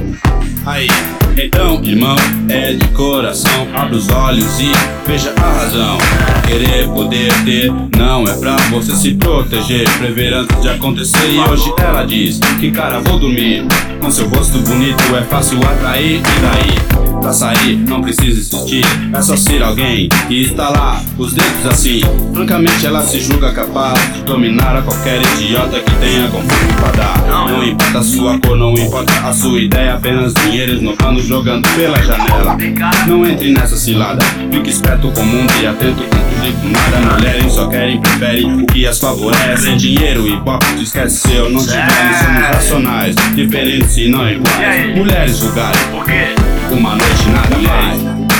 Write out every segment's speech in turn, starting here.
Aí, então, irmão, é de coração, abre os olhos e veja a razão. Querer poder ter não é pra você se proteger, prever antes de acontecer. E hoje ela diz que cara, vou dormir. Com seu rosto bonito é fácil atrair. E daí? Pra sair não precisa insistir, é só ser alguém que está lá, os dedos assim. Francamente ela se julga capaz de dominar a qualquer idiota que tenha conflito pra dar. Não importa a sua cor, não importa a sua ideia, apenas dinheiro esnobando, jogando pela janela. Não entre nessa cilada, fique esperto com o mundo e atento com tudo e com nada. Mulheres só querem, preferem o que as favorece. Dinheiro e pop, esquece seu, não tivemos, somos racionais, diferentes e não iguais. Mulheres vulgares, Por quê? uma noite nada mais.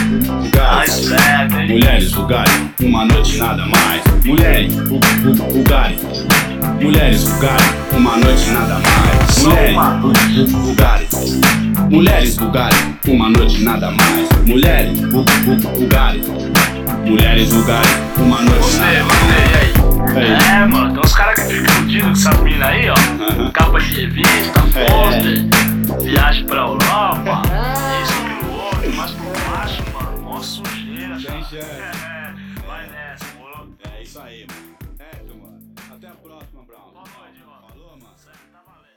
Mulheres vulgares, uma noite nada mais. Mulheres vulgares, mulheres vulgares, uma noite nada mais. Mulheres vulgares, mulheres vulgares, uma noite nada mais. Mulheres vulgares, mulheres vulgares, uma noite nada mais. É, mano, tem uns caras que ficam fudidos com essas minas aí, ó. Capa de revista, pôster, viagem pra Europa, isso, aquilo, outro, mas por baixo, mano, mó sujeira. Vai nessa, moro? É isso aí, mano. Mano. Até a próxima, Brown. Falou, mano. Falou, mano. Isso aí tá valendo.